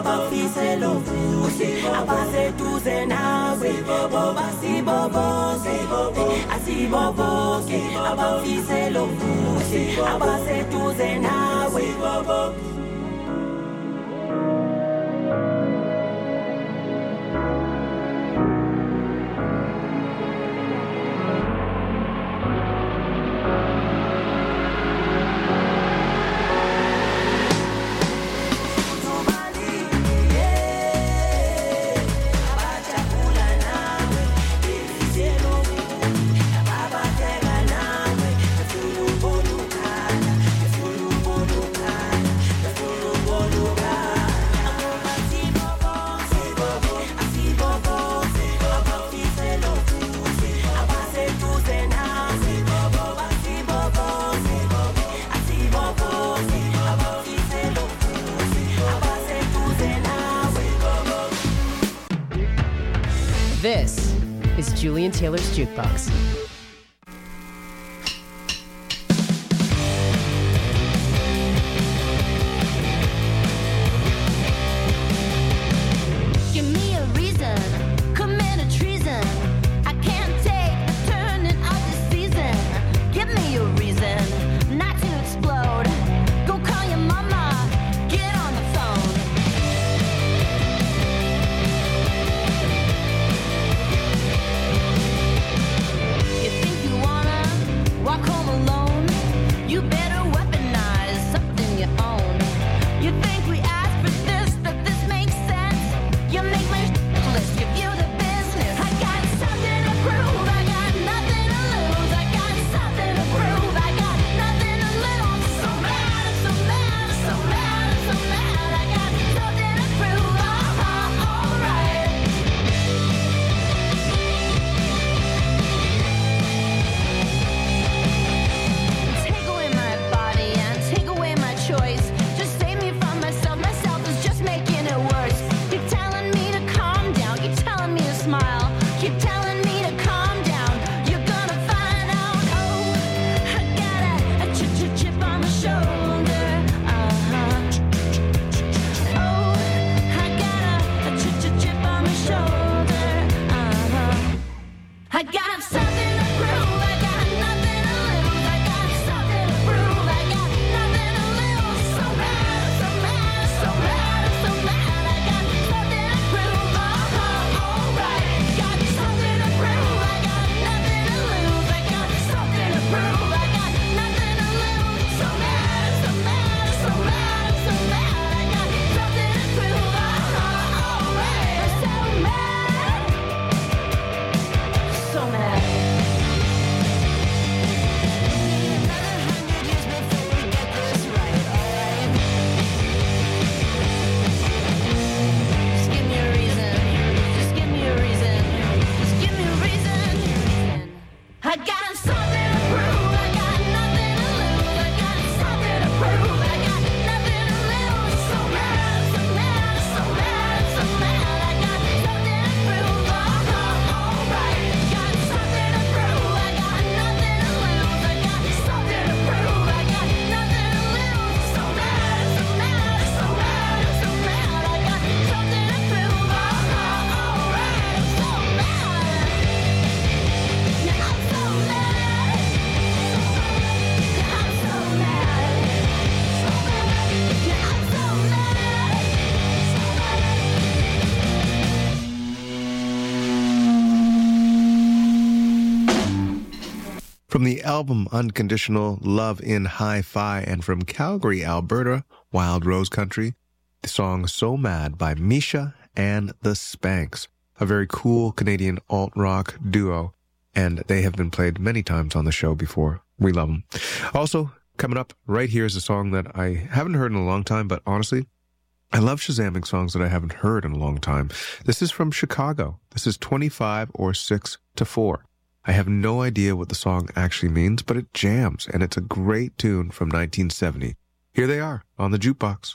abafiselo kuhle abaseduze nawe boba siboboke asiboboke abafiselo kuhle abaseduze nawe This is Julian Taylor's Jukebox. Give me a reason, commit a treason. I can't take the turning of the season. Give me a reason not to explode. Go call your mama, get on the phone. You think you wanna walk home alone? You better weaponize something you own. You think we asked for this, that this makes sense? You make my list, give you the business. I got something to prove, I got nothing to lose. I got something to prove, I got nothing to lose. So mad, so mad, so mad, so mad. I got something to prove, alright. Take away my body and take away my choice. Just save me from myself. Myself is just making it worse. Keep telling me to calm down. Keep telling me to smile. Keep telling me to calm down. You're gonna find out. Oh, I got a chip on my shoulder. Oh, I got a chip on my shoulder. I got something to prove. I got nothing to lose. I got something to prove. I got nothing to lose. So mad, so mad, so mad, so mad. I got something to prove. Alright. Got something to prove. I got nothing to lose. I got something to prove. I got nothing to lose. So mad, so mad, so mad, so mad. I got something to prove. Alright. So mad. So mad. Another 100 years before we get this right, alright? Just give me a reason. Just give me a reason. Just give me a reason. I got something to prove. I got nothing to lose. I got something to prove. I got nothing to lose. So mad, so mad, so mad, so mad. I got something to prove. Alright. Got something to prove. I got nothing to lose. I got something to prove. I got nothing to lose. So mad, so mad, so mad, so mad. I got something to prove. Alright. I'm so mad. Yeah, I'm so mad. Yeah, I'm so mad. Yeah, I'm so From the album Unconditional Love in Hi-Fi and from Calgary, Alberta, Wild Rose Country, the song So Mad by Misha and the Spanks, a very cool Canadian alt-rock duo, and they have been played many times on the show before. We love them. Also, coming up right here is a song that I haven't heard in a long time, but honestly, I love Shazamming songs that I haven't heard in a long time. This is from Chicago. This is 25 or 6 to 4. I have no idea what the song actually means, but it jams, and it's a great tune from 1970. Here they are on the Jukebox.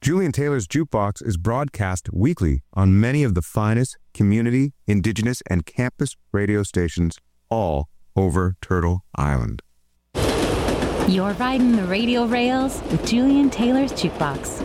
Julian Taylor's Jukebox is broadcast weekly on many of the finest community, indigenous, and campus radio stations all over Turtle Island. You're riding the radio rails with Julian Taylor's Jukebox.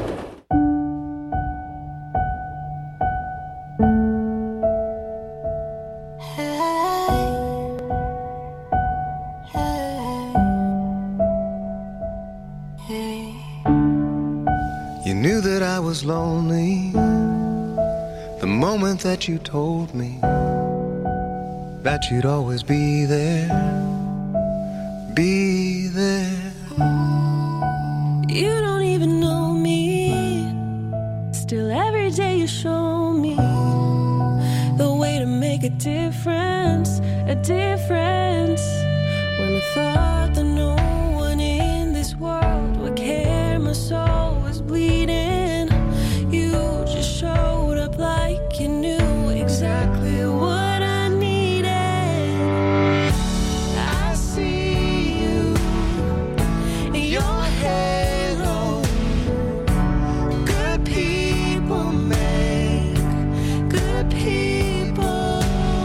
You knew that I was lonely the moment that you told me that you'd always be there, be there. You don't even know me. Still every day you show me the way to make a difference, a difference. When I thought that no one in this world would care, my soul was bleeding. You just showed up like you knew exactly what I needed. I see you in your halo. Good people make good people.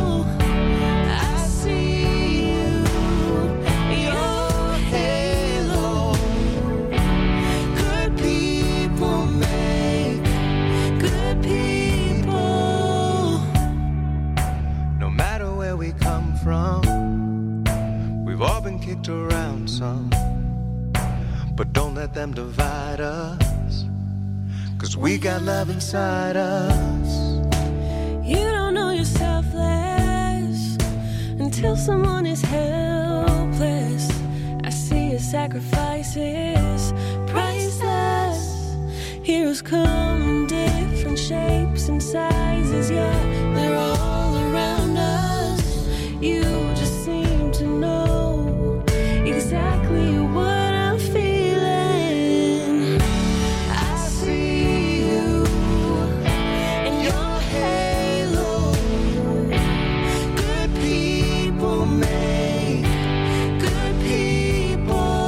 I see you in your halo. Good people make good people. No matter where we come from, we've all been kicked around some. But don't let them divide us, 'cause we got love inside us. You don't know you're selfless until someone is helpless. I see your sacrifices, priceless. Heroes come in different shapes and sizes, yeah, they're all around us. You just seem to know exactly what I'm feeling. I see you in your halo. Good people make good people.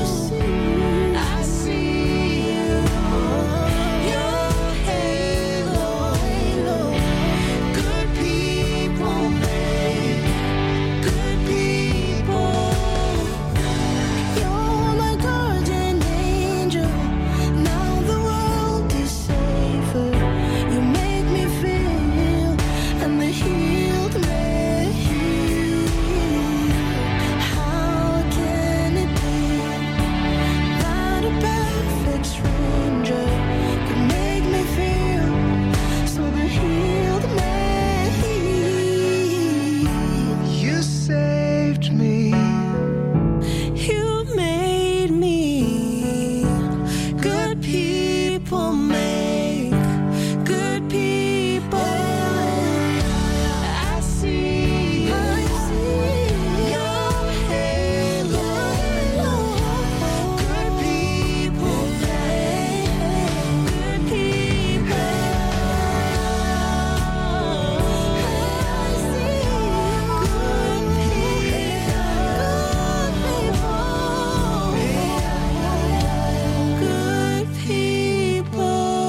I see you, your halo. Good people make good people. You're my guardian angel. Now the world is safer. You make me feel, and the healed may heal. How can it be that a perfect stranger could make me feel, so the healed may heal? You saved me. You made me. Good people make good people. I see your halo. Good people make good people. I see good people.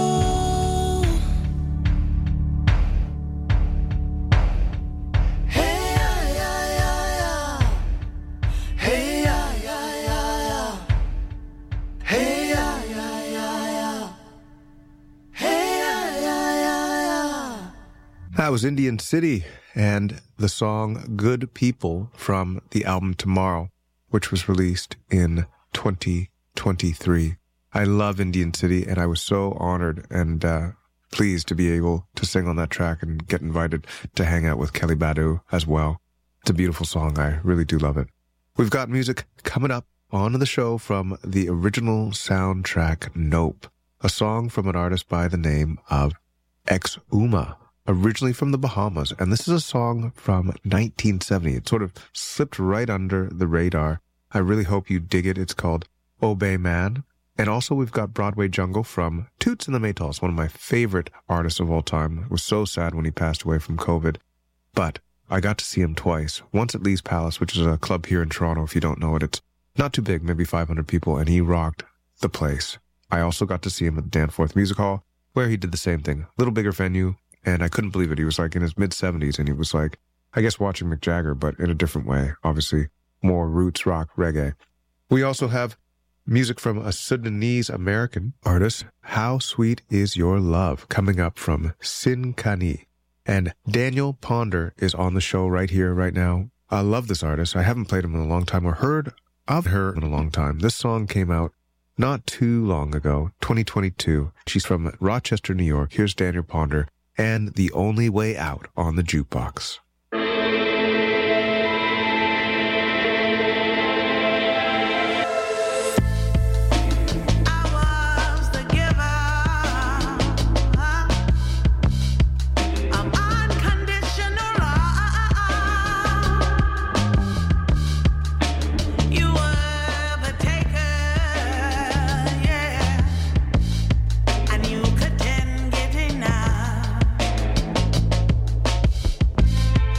Hey, yeah, yeah, yeah. Hey, yeah, yeah, yeah. Hey, yeah, yeah, yeah. Hey, yeah, yeah, yeah. That was Indian City and the song Good People from the album Tomorrow, which was released in 2023. I love Indian City, and I was so honored and pleased to be able to sing on that track and get invited to hang out with Kelly Badu as well. It's a beautiful song. I really do love it. We've got music coming up on the show from the original soundtrack Nope, a song from an artist by the name of Exuma, originally from the Bahamas. And this is a song from 1970. It sort of slipped right under the radar. I really hope you dig it. It's called Obey Man. And also we've got Broadway Jungle from Toots and the Maytals, one of my favorite artists of all time. It was so sad when he passed away from COVID. But I got to see him twice. Once at Lee's Palace, which is a club here in Toronto, if you don't know it. It's not too big, maybe 500 people, and he rocked the place. I also got to see him at the Danforth Music Hall, where he did the same thing. Little bigger venue, and I couldn't believe it. He was like in his mid-70s, and he was like, I guess watching Mick Jagger, but in a different way. Obviously, more roots rock reggae. We also have music from a Sudanese-American artist, How Sweet Is Your Love, coming up from Sin Kani. And Daniel Ponder is on the show right here, right now. I love this artist. I haven't played him in a long time or heard of her in a long time. This song came out not too long ago, 2022. She's from Rochester, New York. Here's Daniel Ponder and The Only Way Out on the Jukebox. And you couldn't get enough.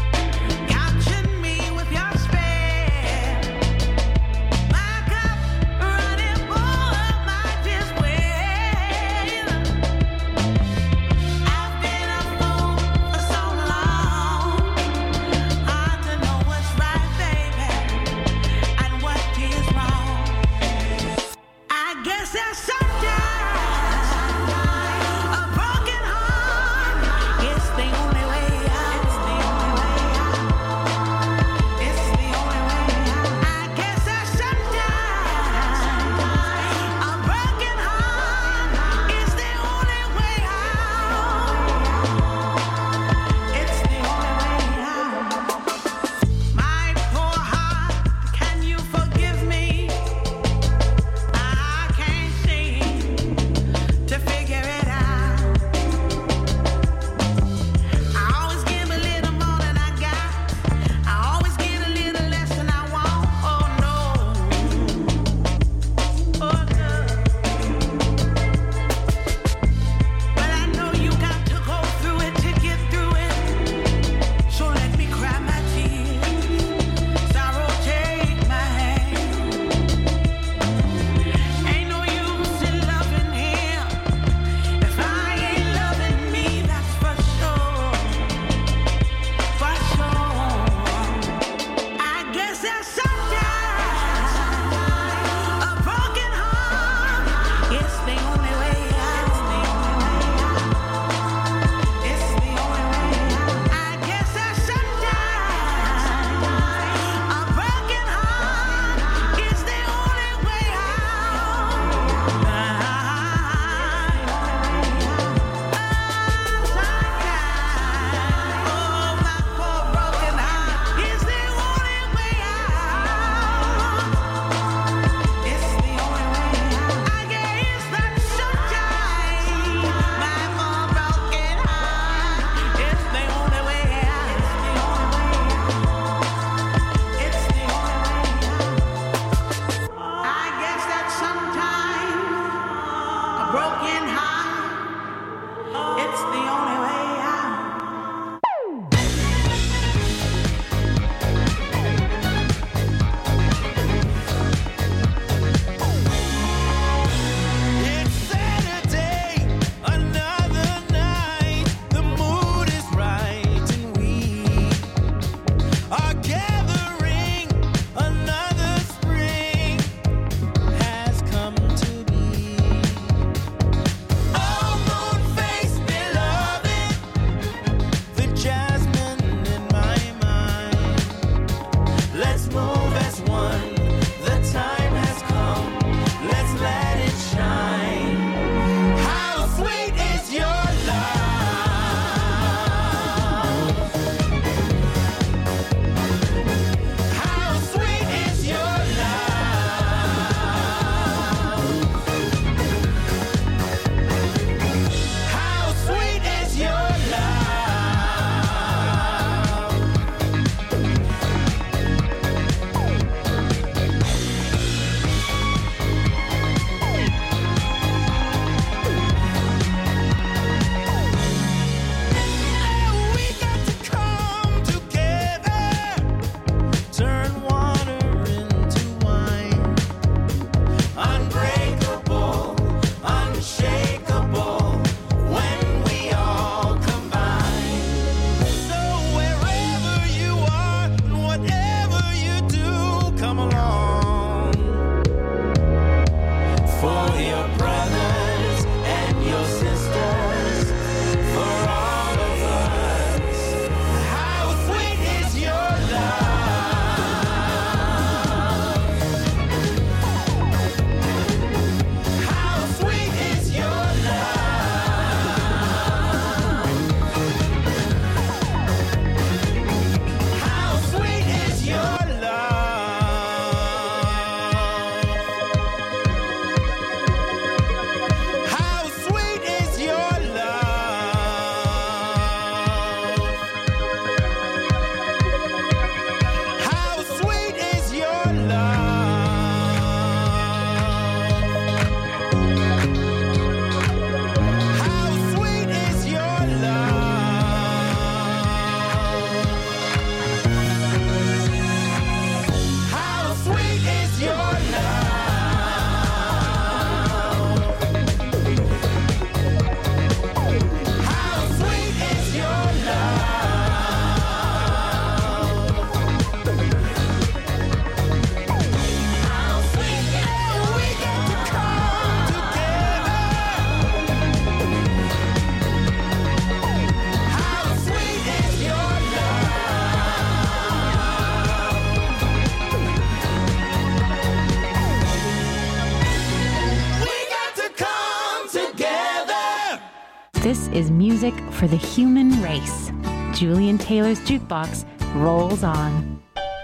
This is music for the human race. Julian Taylor's Jukebox rolls on.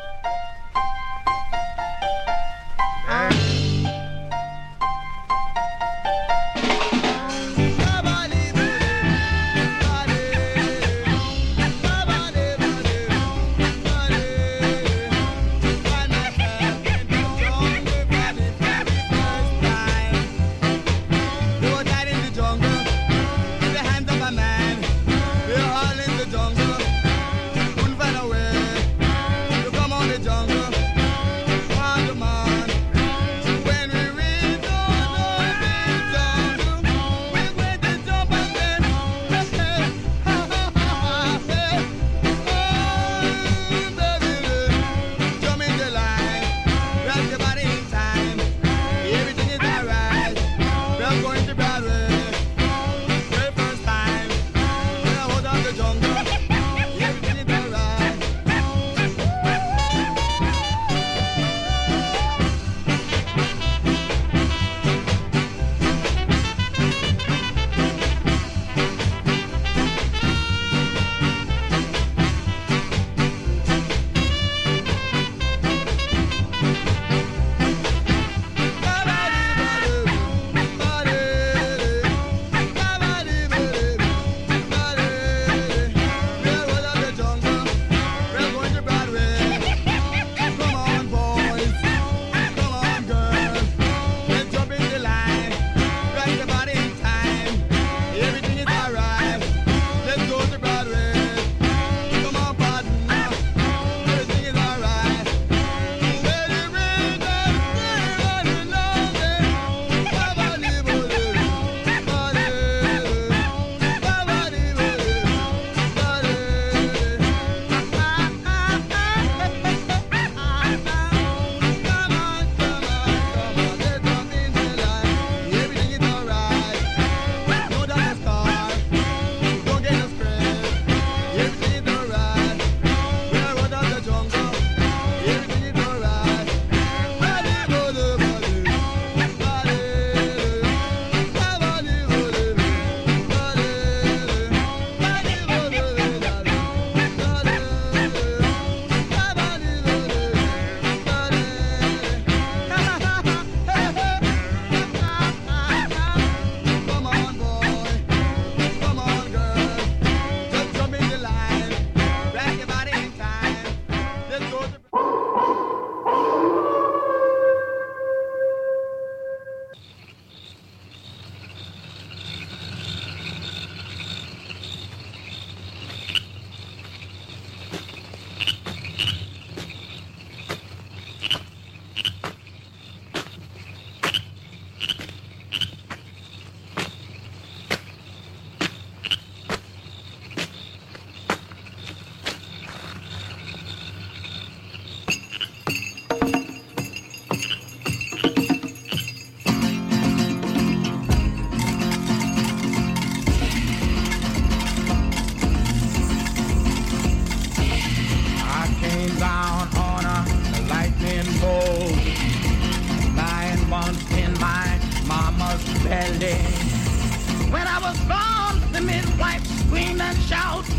When I was born, the midwife screamed and shouted.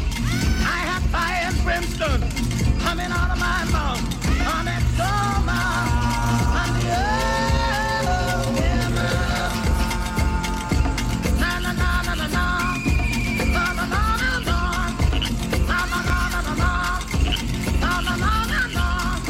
I had fire and brimstone coming out of my mouth. I'm at Soma, I'm the earth, na na na na na na, na na na na na, na na na na na, na na na na na.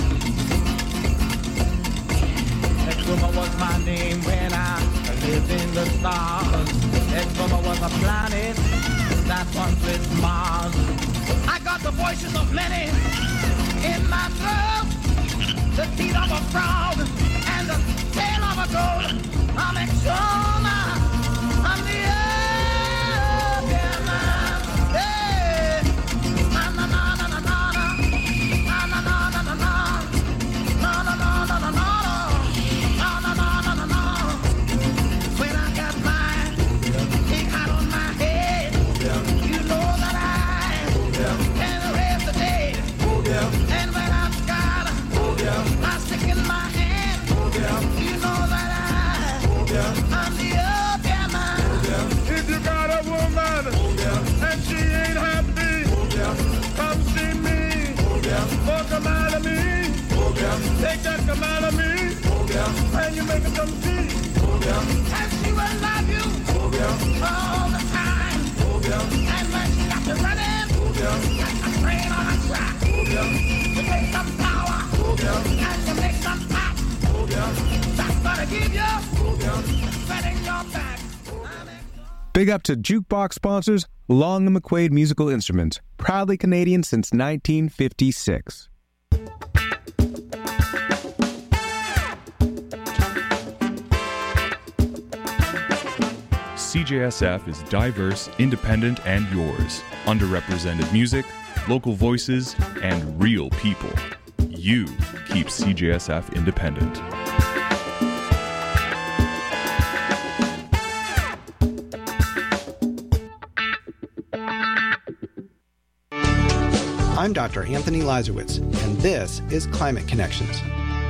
Exuma was my name when I lived in the stars. Exuma was a planet that once was Mars. I got the voices of many in my throat, the teeth of a frog and the tail of a goat. I'm Exuma, I'm the earth, yeah, man. Hey, na na na na na na, na na na na na na, na na na na na na, na na na na na. When I got my big hat on my head, you know that I can raise the dead. And when I've got my stick in my hand, you know that I'm the a man of me. Oh, yeah. And you make her some tea. Oh, yeah. And she will love you. Oh, yeah. All the time. Oh, yeah. And when she got you running. Oh, yeah. Like a train on a track. Oh, yeah. You make some power. Oh, yeah. And you make some pop. Oh, yeah. That's gonna give you. Oh, yeah. Setting your back. Big up to Jukebox sponsors Long & McQuaid Musical Instruments, proudly Canadian since 1956. CJSF is diverse, independent, and yours. Underrepresented music, local voices, and real people. You keep CJSF independent. I'm Dr. Anthony Lazarowitz, and this is Climate Connections.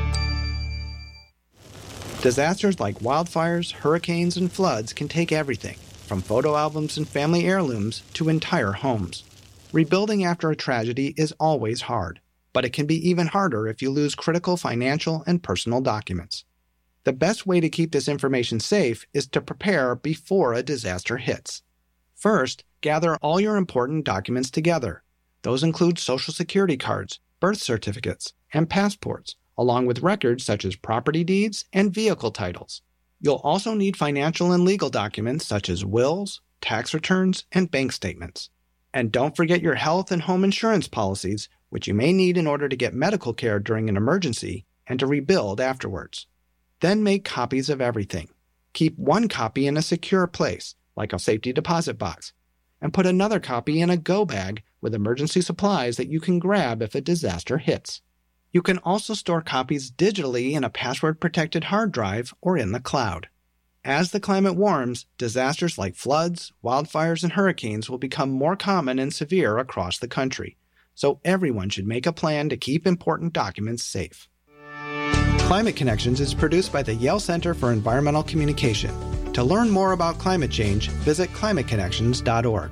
Disasters like wildfires, hurricanes, and floods can take everything, from photo albums and family heirlooms to entire homes. Rebuilding after a tragedy is always hard, but it can be even harder if you lose critical financial and personal documents. The best way to keep this information safe is to prepare before a disaster hits. First, gather all your important documents together. Those include Social Security cards, birth certificates, and passports, along with records such as property deeds and vehicle titles. You'll also need financial and legal documents such as wills, tax returns, and bank statements. And don't forget your health and home insurance policies, which you may need in order to get medical care during an emergency and to rebuild afterwards. Then make copies of everything. Keep one copy in a secure place, like a safety deposit box, and put another copy in a go bag with emergency supplies that you can grab if a disaster hits. You can also store copies digitally in a password-protected hard drive or in the cloud. As the climate warms, disasters like floods, wildfires, and hurricanes will become more common and severe across the country, so everyone should make a plan to keep important documents safe. Climate Connections is produced by the Yale Center for Environmental Communication. To learn more about climate change, visit climateconnections.org.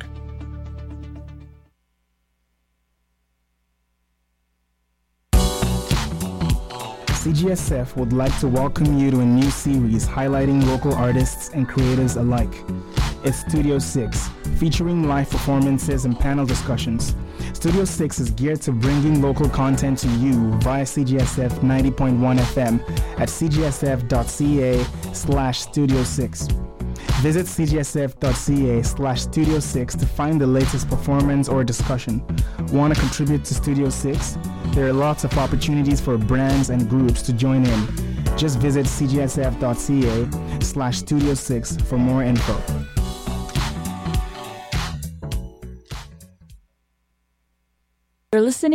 CGSF would like to welcome you to a new series highlighting local artists and creatives alike. It's Studio 6, featuring live performances and panel discussions. Studio 6 is geared to bringing local content to you via CGSF 90.1 FM at cgsf.ca/Studio6. Visit cgsf.ca/Studio6 to find the latest performance or discussion. Want to contribute to Studio 6? There are lots of opportunities for brands and groups to join in. Just visit cgsf.ca/Studio6 for more info. You're listening